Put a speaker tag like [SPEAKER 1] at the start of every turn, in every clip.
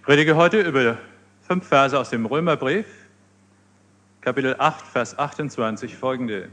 [SPEAKER 1] Predige heute über 5 Verse aus dem Römerbrief, Kapitel 8, Vers 28 folgende.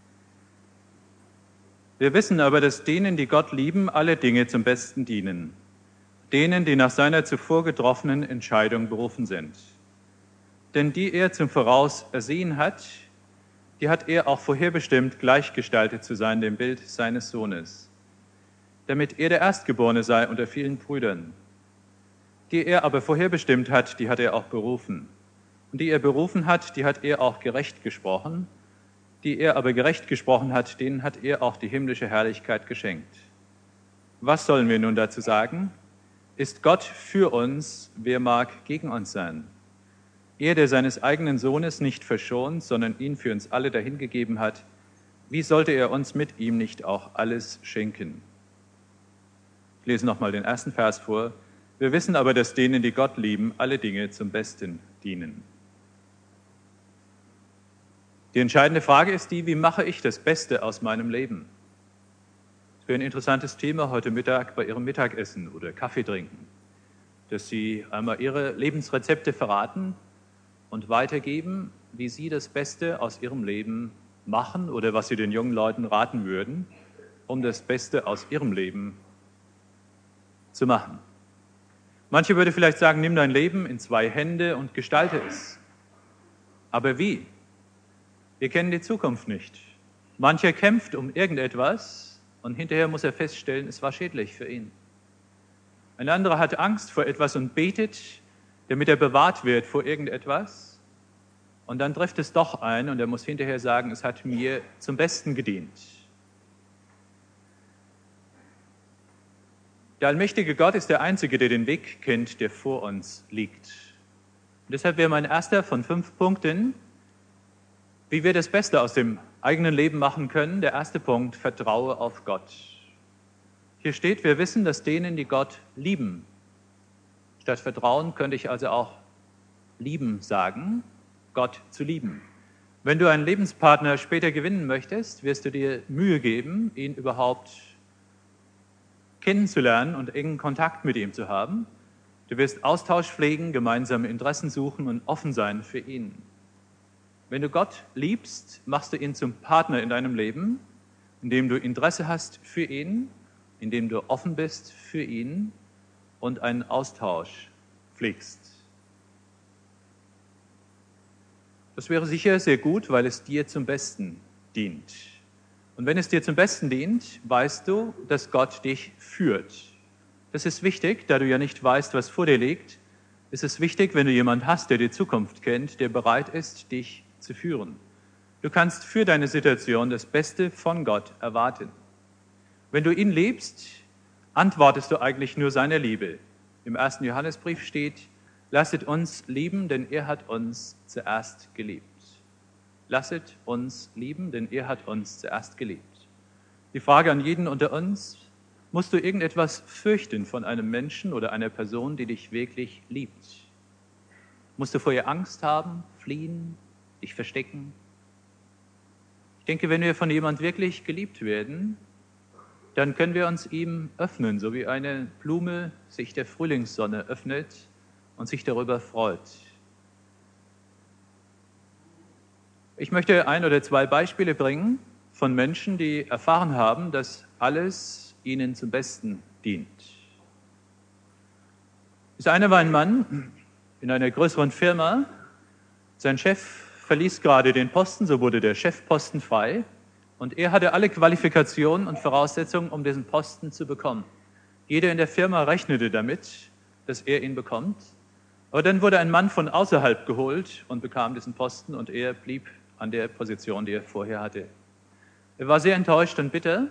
[SPEAKER 1] Wir wissen aber, dass denen, die Gott lieben, alle Dinge zum Besten dienen, denen, die nach seiner zuvor getroffenen Entscheidung berufen sind. Denn die er zum Voraus ersehen hat, die hat er auch vorherbestimmt, gleichgestaltet zu sein dem Bild seines Sohnes, damit er der Erstgeborene sei unter vielen Brüdern. Die er aber vorherbestimmt hat, die hat er auch berufen. Und die er berufen hat, die hat er auch gerecht gesprochen. Die er aber gerecht gesprochen hat, denen hat er auch die himmlische Herrlichkeit geschenkt. Was sollen wir nun dazu sagen? Ist Gott für uns, wer mag gegen uns sein? Er, der seines eigenen Sohnes nicht verschont, sondern ihn für uns alle dahingegeben hat, wie sollte er uns mit ihm nicht auch alles schenken? Ich lese nochmal den ersten Vers vor. Wir wissen aber, dass denen, die Gott lieben, alle Dinge zum Besten dienen. Die entscheidende Frage ist die, wie mache ich das Beste aus meinem Leben? Das wäre ein interessantes Thema heute Mittag bei Ihrem Mittagessen oder Kaffee trinken, dass Sie einmal Ihre Lebensrezepte verraten und weitergeben, wie Sie das Beste aus Ihrem Leben machen oder was Sie den jungen Leuten raten würden, um das Beste aus Ihrem Leben zu machen. Manche würde vielleicht sagen, nimm dein Leben in 2 Hände und gestalte es. Aber wie? Wir kennen die Zukunft nicht. Mancher kämpft um irgendetwas und hinterher muss er feststellen, es war schädlich für ihn. Ein anderer hat Angst vor etwas und betet, damit er bewahrt wird vor irgendetwas. Und dann trifft es doch ein und er muss hinterher sagen, es hat mir zum Besten gedient. Der allmächtige Gott ist der Einzige, der den Weg kennt, der vor uns liegt. Und deshalb wäre mein erster von 5 Punkten, wie wir das Beste aus dem eigenen Leben machen können. Der erste Punkt, vertraue auf Gott. Hier steht, wir wissen, dass denen, die Gott lieben. Statt Vertrauen könnte ich also auch lieben sagen, Gott zu lieben. Wenn du einen Lebenspartner später gewinnen möchtest, wirst du dir Mühe geben, ihn überhaupt kennenzulernen und engen Kontakt mit ihm zu haben. Du wirst Austausch pflegen, gemeinsame Interessen suchen und offen sein für ihn. Wenn du Gott liebst, machst du ihn zum Partner in deinem Leben, indem du Interesse hast für ihn, indem du offen bist für ihn und einen Austausch pflegst. Das wäre sicher sehr gut, weil es dir zum Besten dient. Und wenn es dir zum Besten dient, weißt du, dass Gott dich führt. Das ist wichtig, da du ja nicht weißt, was vor dir liegt. Es ist wichtig, wenn du jemanden hast, der die Zukunft kennt, der bereit ist, dich zu führen. Du kannst für deine Situation das Beste von Gott erwarten. Wenn du ihn liebst, antwortest du eigentlich nur seiner Liebe. Im 1. Johannesbrief steht, lasset uns lieben, denn er hat uns zuerst geliebt. Lasset uns lieben, denn er hat uns zuerst geliebt. Die Frage an jeden unter uns, musst du irgendetwas fürchten von einem Menschen oder einer Person, die dich wirklich liebt? Musst du vor ihr Angst haben, fliehen, dich verstecken? Ich denke, wenn wir von jemand wirklich geliebt werden, dann können wir uns ihm öffnen, so wie eine Blume sich der Frühlingssonne öffnet und sich darüber freut. Ich möchte 1 oder 2 Beispiele bringen von Menschen, die erfahren haben, dass alles ihnen zum Besten dient. Das eine war ein Mann in einer größeren Firma. Sein Chef verließ gerade den Posten, so wurde der Chefposten frei. Und er hatte alle Qualifikationen und Voraussetzungen, um diesen Posten zu bekommen. Jeder in der Firma rechnete damit, dass er ihn bekommt. Aber dann wurde ein Mann von außerhalb geholt und bekam diesen Posten und er blieb an der Position, die er vorher hatte. Er war sehr enttäuscht und bitter.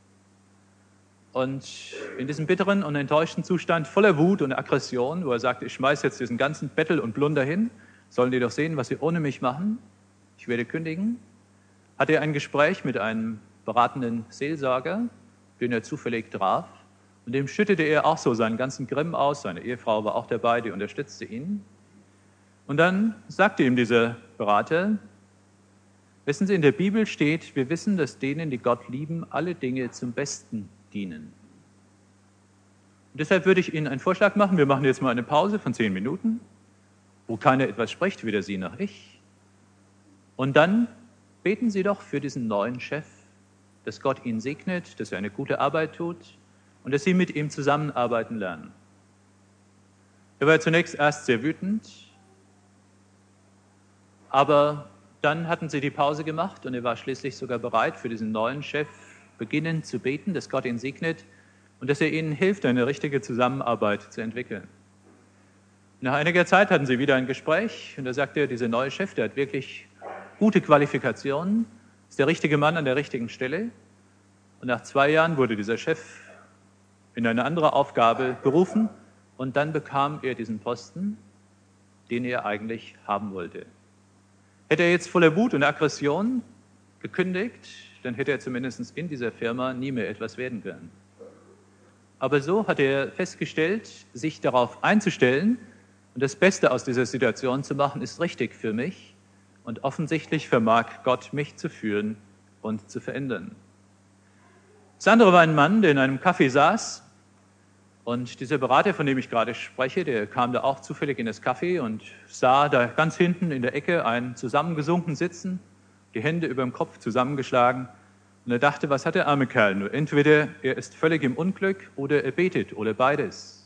[SPEAKER 1] Und in diesem bitteren und enttäuschten Zustand, voller Wut und Aggression, wo er sagte, ich schmeiße jetzt diesen ganzen Bettel und Plunder hin, sollen die doch sehen, was sie ohne mich machen, ich werde kündigen, hatte er ein Gespräch mit einem beratenden Seelsorger, den er zufällig traf. Und dem schüttete er auch so seinen ganzen Grimm aus. Seine Ehefrau war auch dabei, die unterstützte ihn. Und dann sagte ihm dieser Berater, wissen Sie, in der Bibel steht, wir wissen, dass denen, die Gott lieben, alle Dinge zum Besten dienen. Und deshalb würde ich Ihnen einen Vorschlag machen. Wir machen jetzt mal eine Pause von 10 Minuten, wo keiner etwas spricht, weder Sie noch ich. Und dann beten Sie doch für diesen neuen Chef, dass Gott ihn segnet, dass er eine gute Arbeit tut und dass Sie mit ihm zusammenarbeiten lernen. Er war zunächst erst sehr wütend, aber dann hatten sie die Pause gemacht und er war schließlich sogar bereit, für diesen neuen Chef beginnen zu beten, dass Gott ihn segnet und dass er ihnen hilft, eine richtige Zusammenarbeit zu entwickeln. Nach einiger Zeit hatten sie wieder ein Gespräch und da sagte er, dieser neue Chef, der hat wirklich gute Qualifikationen, ist der richtige Mann an der richtigen Stelle. Und nach 2 Jahren wurde dieser Chef in eine andere Aufgabe berufen und dann bekam er diesen Posten, den er eigentlich haben wollte. Hätte er jetzt voller Wut und Aggression gekündigt, dann hätte er zumindest in dieser Firma nie mehr etwas werden können. Aber so hat er festgestellt, sich darauf einzustellen und das Beste aus dieser Situation zu machen, ist richtig für mich. Und offensichtlich vermag Gott, mich zu führen und zu verändern. Das andere war ein Mann, der in einem Café saß. Und dieser Berater, von dem ich gerade spreche, der kam da auch zufällig in das Café und sah da ganz hinten in der Ecke einen zusammengesunken sitzen, die Hände über dem Kopf zusammengeschlagen. Und er dachte, was hat der arme Kerl nur? Entweder er ist völlig im Unglück oder er betet oder beides.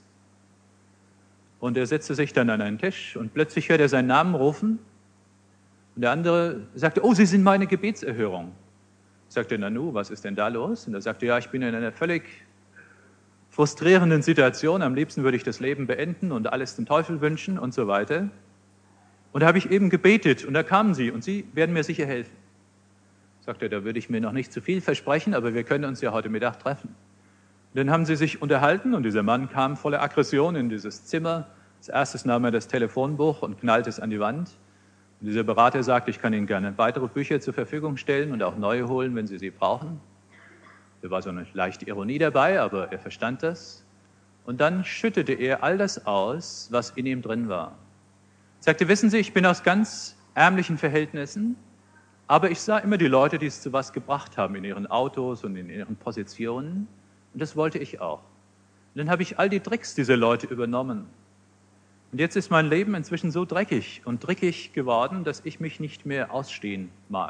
[SPEAKER 1] Und er setzte sich dann an einen Tisch und plötzlich hörte er seinen Namen rufen. Und der andere sagte, oh, Sie sind meine Gebetserhörung. Sagte, Nanu, was ist denn da los? Und er sagte, ja, ich bin in einer völlig frustrierenden Situation. Am liebsten würde ich das Leben beenden und alles dem Teufel wünschen und so weiter. Und da habe ich eben gebetet und da kamen Sie und Sie werden mir sicher helfen. Sagte, da würde ich mir noch nicht zu viel versprechen, aber wir können uns ja heute Mittag treffen. Und dann haben sie sich unterhalten und dieser Mann kam voller Aggression in dieses Zimmer. Als erstes nahm er das Telefonbuch und knallte es an die Wand. Und dieser Berater sagte, ich kann Ihnen gerne weitere Bücher zur Verfügung stellen und auch neue holen, wenn Sie sie brauchen. Da war so eine leichte Ironie dabei, aber er verstand das. Und dann schüttete er all das aus, was in ihm drin war. Er sagte, wissen Sie, ich bin aus ganz ärmlichen Verhältnissen, aber ich sah immer die Leute, die es zu was gebracht haben in ihren Autos und in ihren Positionen. Und das wollte ich auch. Und dann habe ich all die Tricks dieser Leute übernommen. Und jetzt ist mein Leben inzwischen so dreckig und dreckig geworden, dass ich mich nicht mehr ausstehen mag.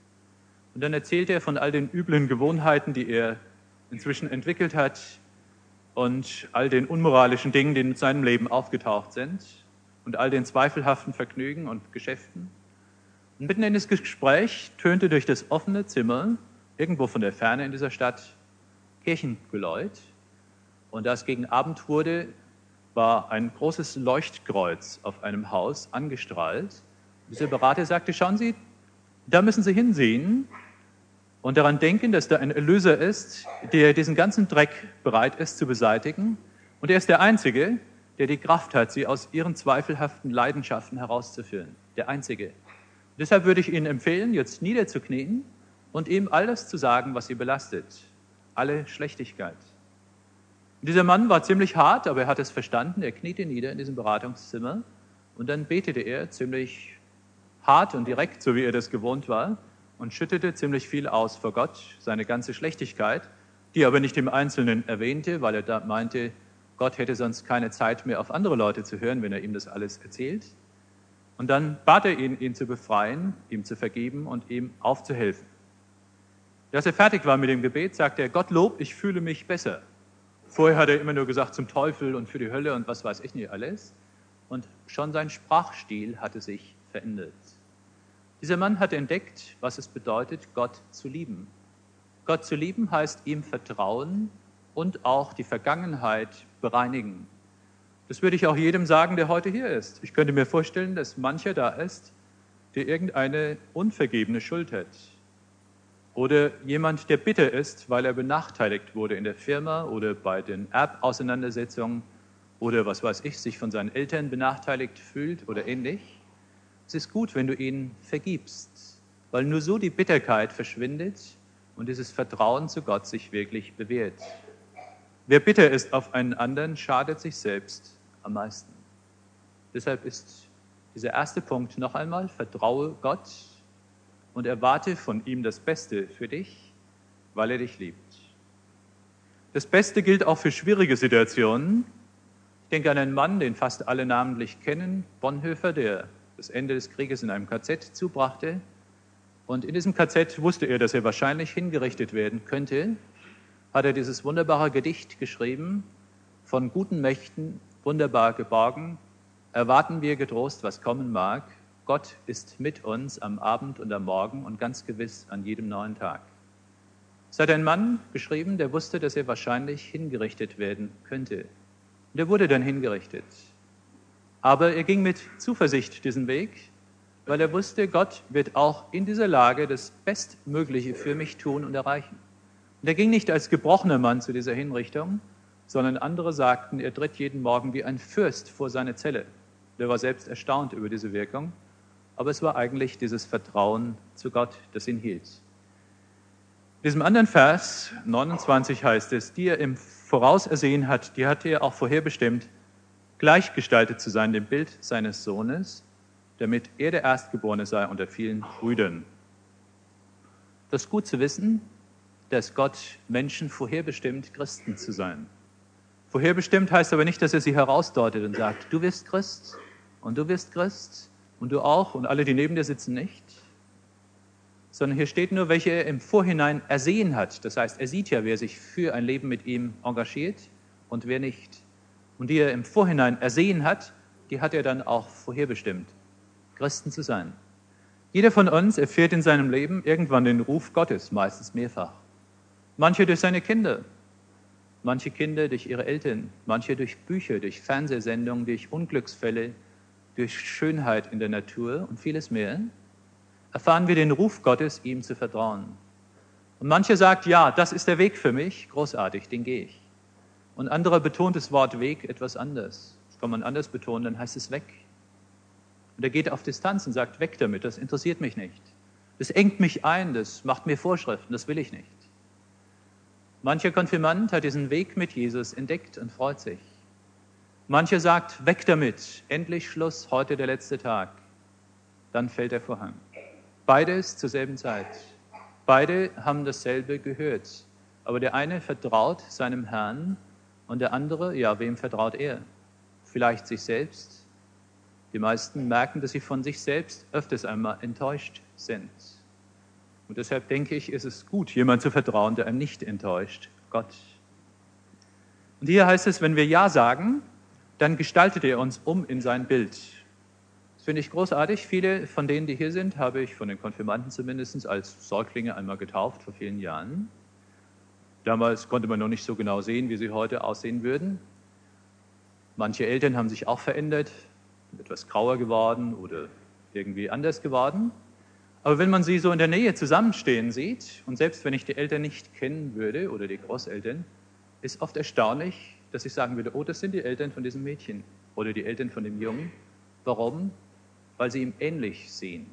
[SPEAKER 1] Und dann erzählt er von all den üblen Gewohnheiten, die er inzwischen entwickelt hat und all den unmoralischen Dingen, die in seinem Leben aufgetaucht sind und all den zweifelhaften Vergnügen und Geschäften. Und mitten in das Gespräch tönte durch das offene Zimmer, irgendwo von der Ferne in dieser Stadt, Kirchengeläut. Und da es gegen Abend wurde, war ein großes Leuchtkreuz auf einem Haus angestrahlt. Dieser Berater sagte, schauen Sie, da müssen Sie hinsehen und daran denken, dass da ein Erlöser ist, der diesen ganzen Dreck bereit ist zu beseitigen. Und er ist der Einzige, der die Kraft hat, Sie aus Ihren zweifelhaften Leidenschaften herauszuführen. Der Einzige. Deshalb würde ich Ihnen empfehlen, jetzt niederzuknien und ihm all das zu sagen, was Sie belastet. Alle Schlechtigkeit. Dieser Mann war ziemlich hart, aber er hat es verstanden. Er kniete nieder in diesem Beratungszimmer und dann betete er ziemlich hart und direkt, so wie er das gewohnt war, und schüttete ziemlich viel aus vor Gott, seine ganze Schlechtigkeit, die er aber nicht im Einzelnen erwähnte, weil er da meinte, Gott hätte sonst keine Zeit mehr auf andere Leute zu hören, wenn er ihm das alles erzählt. Und dann bat er ihn zu befreien, ihm zu vergeben und ihm aufzuhelfen. Als er fertig war mit dem Gebet, sagte er, Gottlob, ich fühle mich besser. Vorher hat er immer nur gesagt, zum Teufel und für die Hölle und was weiß ich nicht alles. Und schon sein Sprachstil hatte sich verändert. Dieser Mann hat entdeckt, was es bedeutet, Gott zu lieben. Gott zu lieben heißt ihm vertrauen und auch die Vergangenheit bereinigen. Das würde ich auch jedem sagen, der heute hier ist. Ich könnte mir vorstellen, dass mancher da ist, der irgendeine unvergebene Schuld hat. Oder jemand, der bitter ist, weil er benachteiligt wurde in der Firma oder bei den Erbauseinandersetzungen oder was weiß ich, sich von seinen Eltern benachteiligt fühlt oder ähnlich. Es ist gut, wenn du ihn vergibst, weil nur so die Bitterkeit verschwindet und dieses Vertrauen zu Gott sich wirklich bewährt. Wer bitter ist auf einen anderen, schadet sich selbst am meisten. Deshalb ist dieser erste Punkt noch einmal, vertraue Gott und erwarte von ihm das Beste für dich, weil er dich liebt. Das Beste gilt auch für schwierige Situationen. Ich denke an einen Mann, den fast alle namentlich kennen, Bonhoeffer, der das Ende des Krieges in einem KZ zubrachte. Und in diesem KZ wusste er, dass er wahrscheinlich hingerichtet werden könnte, hat er dieses wunderbare Gedicht geschrieben, von guten Mächten wunderbar geborgen, erwarten wir getrost, was kommen mag. Gott ist mit uns am Abend und am Morgen und ganz gewiss an jedem neuen Tag. Es hat ein Mann geschrieben, der wusste, dass er wahrscheinlich hingerichtet werden könnte. Und er wurde dann hingerichtet. Aber er ging mit Zuversicht diesen Weg, weil er wusste, Gott wird auch in dieser Lage das Bestmögliche für mich tun und erreichen. Und er ging nicht als gebrochener Mann zu dieser Hinrichtung, sondern andere sagten, er tritt jeden Morgen wie ein Fürst vor seine Zelle. Der war selbst erstaunt über diese Wirkung, aber es war eigentlich dieses Vertrauen zu Gott, das ihn hielt. In diesem anderen Vers, 29 heißt es, die er im Voraus ersehen hat, die hatte er auch vorherbestimmt, gleichgestaltet zu sein dem Bild seines Sohnes, damit er der Erstgeborene sei unter vielen Brüdern. Das ist gut zu wissen, dass Gott Menschen vorherbestimmt, Christen zu sein. Vorherbestimmt heißt aber nicht, dass er sie herausdeutet und sagt, du wirst Christ und du wirst Christ und du auch und alle, die neben dir sitzen, nicht. Sondern hier steht nur, welche er im Vorhinein ersehen hat. Das heißt, er sieht ja, wer sich für ein Leben mit ihm engagiert und wer nicht. Und die er im Vorhinein ersehen hat, die hat er dann auch vorherbestimmt, Christen zu sein. Jeder von uns erfährt in seinem Leben irgendwann den Ruf Gottes, meistens mehrfach. Manche durch seine Kinder, manche Kinder durch ihre Eltern, manche durch Bücher, durch Fernsehsendungen, durch Unglücksfälle, durch Schönheit in der Natur und vieles mehr. Erfahren wir den Ruf Gottes, ihm zu vertrauen. Und manche sagt, ja, das ist der Weg für mich, großartig, den gehe ich. Und andere betont das Wort Weg etwas anders. Das kann man anders betonen, dann heißt es weg. Und er geht auf Distanz und sagt, weg damit, das interessiert mich nicht. Das engt mich ein, das macht mir Vorschriften, das will ich nicht. Mancher Konfirmand hat diesen Weg mit Jesus entdeckt und freut sich. Mancher sagt, weg damit, endlich Schluss, heute der letzte Tag. Dann fällt der Vorhang. Beides zur selben Zeit. Beide haben dasselbe gehört. Aber der eine vertraut seinem Herrn und der andere, ja, wem vertraut er? Vielleicht sich selbst. Die meisten merken, dass sie von sich selbst öfters einmal enttäuscht sind. Und deshalb denke ich, ist es gut, jemand zu vertrauen, der einem nicht enttäuscht, Gott. Und hier heißt es, wenn wir Ja sagen, dann gestaltet er uns um in sein Bild. Das finde ich großartig. Viele von denen, die hier sind, habe ich von den Konfirmanden zumindest als Säuglinge einmal getauft vor vielen Jahren. Damals konnte man noch nicht so genau sehen, wie sie heute aussehen würden. Manche Eltern haben sich auch verändert, etwas grauer geworden oder irgendwie anders geworden. Aber wenn man sie so in der Nähe zusammenstehen sieht, und selbst wenn ich die Eltern nicht kennen würde oder die Großeltern, ist oft erstaunlich, dass ich sagen würde, oh, das sind die Eltern von diesem Mädchen oder die Eltern von dem Jungen. Warum? Weil sie ihm ähnlich sehen.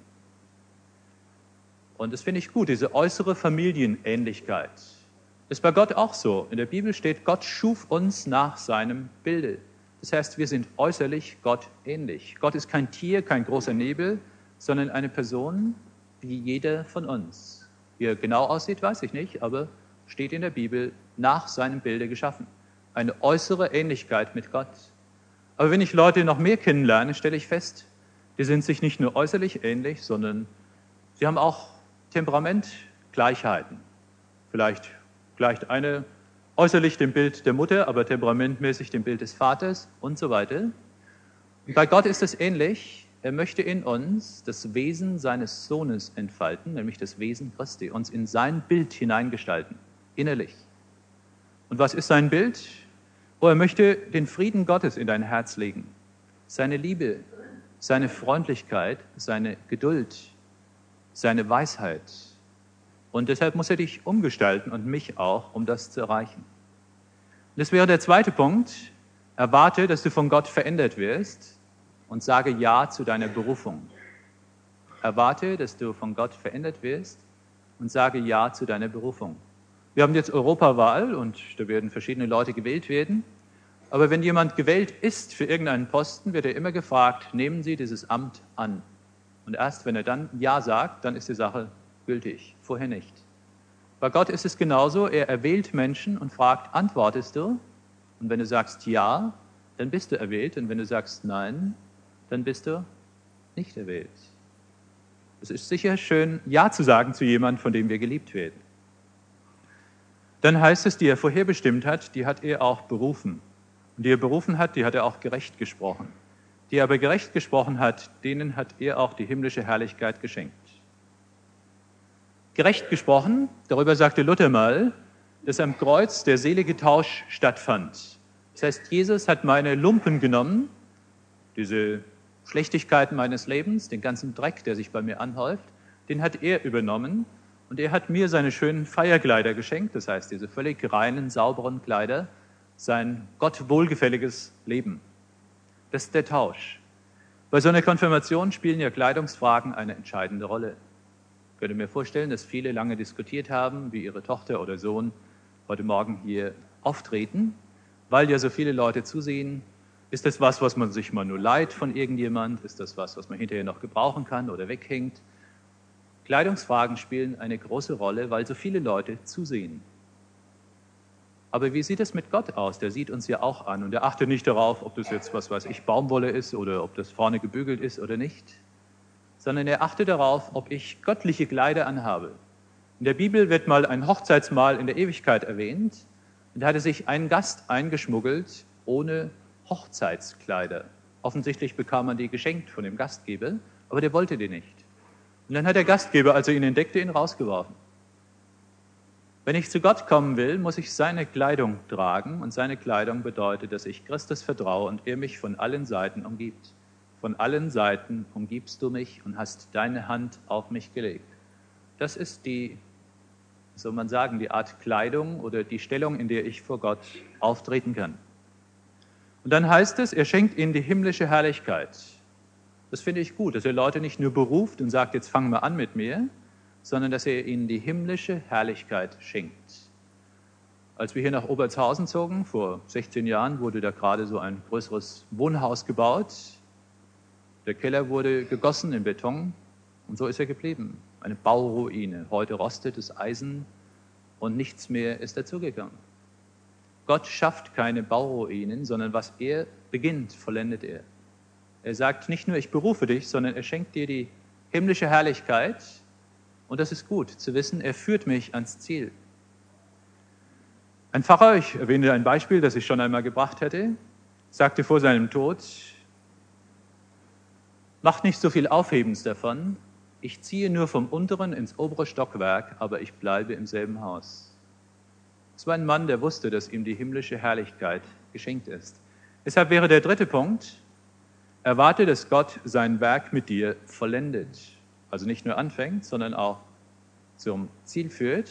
[SPEAKER 1] Und das finde ich gut, diese äußere Familienähnlichkeit. Das ist bei Gott auch so. In der Bibel steht, Gott schuf uns nach seinem Bilde. Das heißt, wir sind äußerlich Gott ähnlich. Gott ist kein Tier, kein großer Nebel, sondern eine Person wie jeder von uns. Wie er genau aussieht, weiß ich nicht, aber steht in der Bibel, nach seinem Bilde geschaffen. Eine äußere Ähnlichkeit mit Gott. Aber wenn ich Leute noch mehr kennenlerne, stelle ich fest, die sind sich nicht nur äußerlich ähnlich, sondern sie haben auch Temperamentgleichheiten. Vielleicht gleicht eine äußerlich dem Bild der Mutter, aber temperamentmäßig dem Bild des Vaters und so weiter. Und bei Gott ist es ähnlich. Er möchte in uns das Wesen seines Sohnes entfalten, nämlich das Wesen Christi, uns in sein Bild hineingestalten, innerlich. Und was ist sein Bild? Oh, er möchte den Frieden Gottes in dein Herz legen, seine Liebe, seine Freundlichkeit, seine Geduld, seine Weisheit. Und deshalb muss er dich umgestalten und mich auch, um das zu erreichen. Und das wäre der zweite Punkt. Erwarte, dass du von Gott verändert wirst und sage Ja zu deiner Berufung. Erwarte, dass du von Gott verändert wirst und sage Ja zu deiner Berufung. Wir haben jetzt Europawahl und da werden verschiedene Leute gewählt werden. Aber wenn jemand gewählt ist für irgendeinen Posten, wird er immer gefragt, nehmen Sie dieses Amt an. Und erst wenn er dann Ja sagt, dann ist die Sache gültig, vorher nicht. Bei Gott ist es genauso, er erwählt Menschen und fragt, antwortest du? Und wenn du sagst ja, dann bist du erwählt. Und wenn du sagst nein, dann bist du nicht erwählt. Es ist sicher schön, ja zu sagen zu jemandem, von dem wir geliebt werden. Dann heißt es, die er vorherbestimmt hat, die hat er auch berufen. Und die er berufen hat, die hat er auch gerecht gesprochen. Die er aber gerecht gesprochen hat, denen hat er auch die himmlische Herrlichkeit geschenkt. Gerecht gesprochen, darüber sagte Luther mal, dass am Kreuz der selige Tausch stattfand. Das heißt, Jesus hat meine Lumpen genommen, diese Schlechtigkeiten meines Lebens, den ganzen Dreck, der sich bei mir anhäuft, den hat er übernommen und er hat mir seine schönen Feierkleider geschenkt, das heißt, diese völlig reinen, sauberen Kleider, sein Gott wohlgefälliges Leben. Das ist der Tausch. Bei so einer Konfirmation spielen ja Kleidungsfragen eine entscheidende Rolle. Ich könnte mir vorstellen, dass viele lange diskutiert haben, wie ihre Tochter oder Sohn heute Morgen hier auftreten, weil ja so viele Leute zusehen. Ist das was man sich mal nur leiht von irgendjemand? Ist das was man hinterher noch gebrauchen kann oder weghängt? Kleidungsfragen spielen eine große Rolle, weil so viele Leute zusehen. Aber wie sieht es mit Gott aus? Der sieht uns ja auch an und er achtet nicht darauf, ob das jetzt, Baumwolle ist oder ob das vorne gebügelt ist oder nicht, sondern er achtet darauf, ob ich göttliche Kleider anhabe. In der Bibel wird mal ein Hochzeitsmahl in der Ewigkeit erwähnt und da hatte sich ein Gast eingeschmuggelt ohne Hochzeitskleider. Offensichtlich bekam man die geschenkt von dem Gastgeber, aber der wollte die nicht. Und dann hat der Gastgeber, als er ihn entdeckte, ihn rausgeworfen. Wenn ich zu Gott kommen will, muss ich seine Kleidung tragen und seine Kleidung bedeutet, dass ich Christus vertraue und er mich von allen Seiten umgibt. Von allen Seiten umgibst du mich und hast deine Hand auf mich gelegt. Das ist die, soll man sagen, die Art Kleidung oder die Stellung, in der ich vor Gott auftreten kann. Und dann heißt es, er schenkt ihnen die himmlische Herrlichkeit. Das finde ich gut, dass er Leute nicht nur beruft und sagt, jetzt fangen wir an mit mir, sondern dass er ihnen die himmlische Herrlichkeit schenkt. Als wir hier nach Obertshausen zogen, vor 16 Jahren, wurde da gerade so ein größeres Wohnhaus gebaut. Der Keller wurde gegossen in Beton und so ist er geblieben. Eine Bauruine. Heute rostet das Eisen und nichts mehr ist dazugekommen. Gott schafft keine Bauruinen, sondern was er beginnt, vollendet er. Er sagt nicht nur, ich berufe dich, sondern er schenkt dir die himmlische Herrlichkeit. Und das ist gut, zu wissen, er führt mich ans Ziel. Ein Pfarrer, ich erwähne ein Beispiel, das ich schon einmal gebracht hätte, sagte vor seinem Tod, macht nicht so viel Aufhebens davon, ich ziehe nur vom unteren ins obere Stockwerk, aber ich bleibe im selben Haus. Es war ein Mann, der wusste, dass ihm die himmlische Herrlichkeit geschenkt ist. Deshalb wäre der dritte Punkt, erwarte, dass Gott sein Werk mit dir vollendet. Also nicht nur anfängt, sondern auch zum Ziel führt.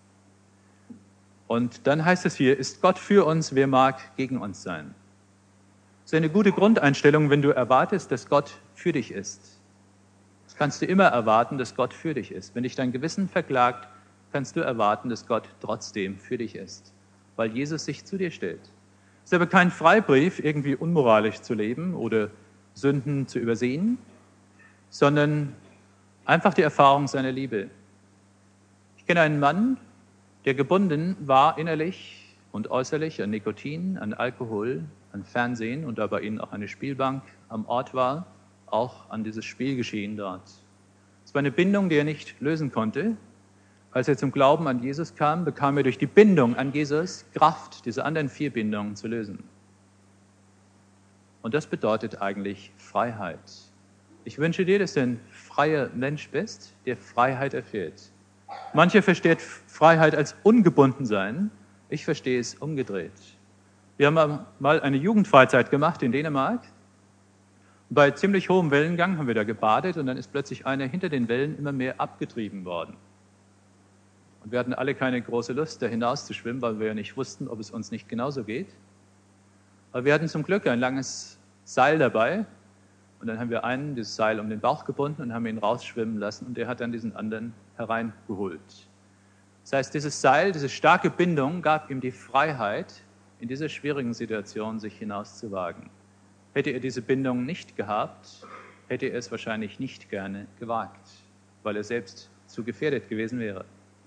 [SPEAKER 1] Und dann heißt es hier, ist Gott für uns, wer mag gegen uns sein? Das ist eine gute Grundeinstellung, wenn du erwartest, dass Gott für dich ist. Das kannst du immer erwarten, dass Gott für dich ist. Wenn dich dein Gewissen verklagt, kannst du erwarten, dass Gott trotzdem für dich ist, weil Jesus sich zu dir stellt. Es ist aber kein Freibrief, irgendwie unmoralisch zu leben oder Sünden zu übersehen, sondern einfach die Erfahrung seiner Liebe. Ich kenne einen Mann, der gebunden war innerlich und äußerlich an Nikotin, an Alkohol, an Fernsehen und da bei ihnen auch eine Spielbank am Ort war, auch an dieses Spielgeschehen dort. Es war eine Bindung, die er nicht lösen konnte. Als er zum Glauben an Jesus kam, bekam er durch die Bindung an Jesus Kraft, diese anderen 4 Bindungen zu lösen. Und das bedeutet eigentlich Freiheit. Ich wünsche dir, dass du ein freier Mensch bist, der Freiheit erfährt. Mancher versteht Freiheit als ungebunden sein. Ich verstehe es umgedreht. Wir haben mal eine Jugendfreizeit gemacht in Dänemark. Bei ziemlich hohem Wellengang haben wir da gebadet und dann ist plötzlich einer hinter den Wellen immer mehr abgetrieben worden. Und wir hatten alle keine große Lust, da hinaus zu schwimmen, weil wir ja nicht wussten, ob es uns nicht genauso geht. Aber wir hatten zum Glück ein langes Seil dabei und dann haben wir einen dieses Seil um den Bauch gebunden und haben ihn rausschwimmen lassen und der hat dann diesen anderen hereingeholt. Das heißt, dieses Seil, diese starke Bindung gab ihm die Freiheit, in dieser schwierigen Situation sich hinauszuwagen. Hätte er diese Bindung nicht gehabt, hätte er es wahrscheinlich nicht gerne gewagt, weil er selbst zu gefährdet gewesen wäre.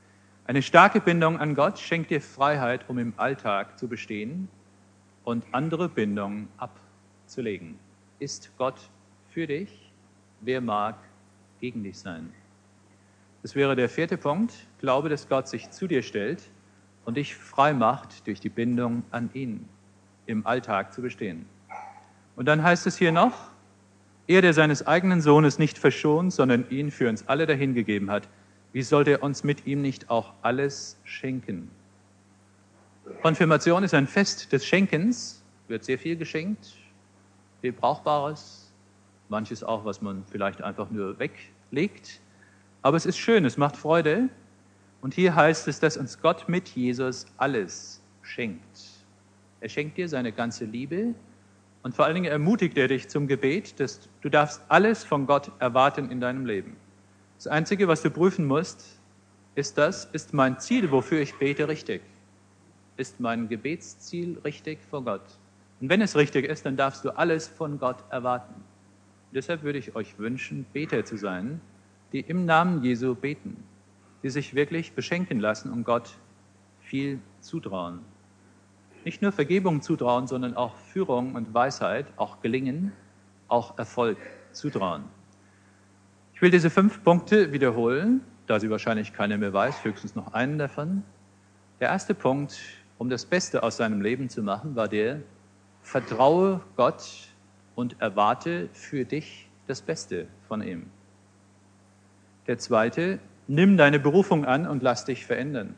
[SPEAKER 1] Eine starke Bindung an Gott schenkt dir Freiheit, um im Alltag zu bestehen und andere Bindungen abzulegen. Ist Gott für dich? Wer mag gegen dich sein? Das wäre der 4. Punkt. Glaube, dass Gott sich zu dir stellt und dich frei macht, durch die Bindung an ihn im Alltag zu bestehen. Und dann heißt es hier noch, er, der seines eigenen Sohnes nicht verschont, sondern ihn für uns alle dahingegeben hat, wie sollte er uns mit ihm nicht auch alles schenken? Konfirmation ist ein Fest des Schenkens, wird sehr viel geschenkt, viel Brauchbares, manches auch, was man vielleicht einfach nur weglegt. Aber es ist schön, es macht Freude. Und hier heißt es, dass uns Gott mit Jesus alles schenkt. Er schenkt dir seine ganze Liebe und vor allen Dingen ermutigt er dich zum Gebet, dass du darfst alles von Gott erwarten in deinem Leben. Das Einzige, was du prüfen musst, ist mein Ziel, wofür ich bete, richtig? Ist mein Gebetsziel richtig vor Gott? Und wenn es richtig ist, dann darfst du alles von Gott erwarten. Und deshalb würde ich euch wünschen, Beter zu sein, die im Namen Jesu beten, die sich wirklich beschenken lassen und Gott viel zutrauen. Nicht nur Vergebung zutrauen, sondern auch Führung und Weisheit, auch Gelingen, auch Erfolg zutrauen. Ich will diese 5 Punkte wiederholen, da sie wahrscheinlich keiner mehr weiß, höchstens noch einen davon. Der erste Punkt, um das Beste aus seinem Leben zu machen, war der: Vertraue Gott und erwarte für dich das Beste von ihm. Der zweite: Nimm deine Berufung an und lass dich verändern.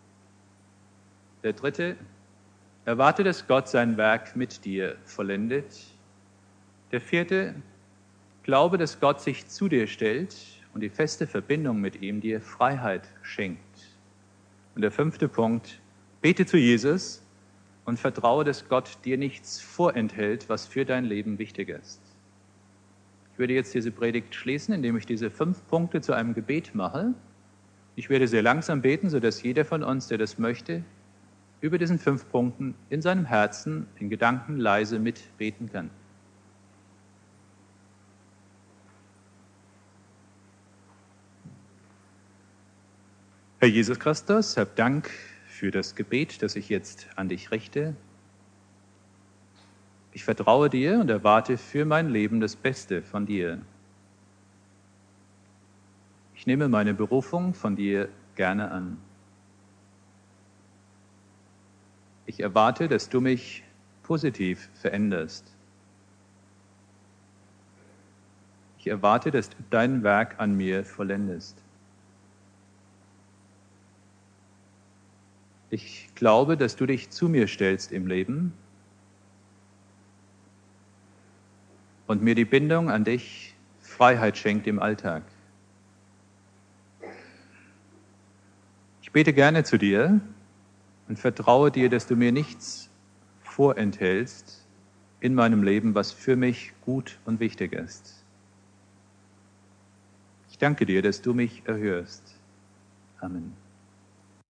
[SPEAKER 1] Der dritte: Erwarte, dass Gott sein Werk mit dir vollendet. Der vierte: Glaube, dass Gott sich zu dir stellt und die feste Verbindung mit ihm dir Freiheit schenkt. Und der 5. Punkt: Bete zu Jesus und vertraue, dass Gott dir nichts vorenthält, was für dein Leben wichtig ist. Ich würde jetzt diese Predigt schließen, indem ich diese 5 Punkte zu einem Gebet mache. Ich werde sehr langsam beten, sodass jeder von uns, der das möchte, über diesen 5 Punkten in seinem Herzen, in Gedanken leise mitbeten kann. Herr Jesus Christus, hab Dank für das Gebet, das ich jetzt an dich richte. Ich vertraue dir und erwarte für mein Leben das Beste von dir. Ich nehme meine Berufung von dir gerne an. Ich erwarte, dass du mich positiv veränderst. Ich erwarte, dass du dein Werk an mir vollendest. Ich glaube, dass du dich zu mir stellst im Leben und mir die Bindung an dich Freiheit schenkt im Alltag. Ich bete gerne zu dir und vertraue dir, dass du mir nichts vorenthältst in meinem Leben, was für mich gut und wichtig ist. Ich danke dir, dass du mich erhörst. Amen.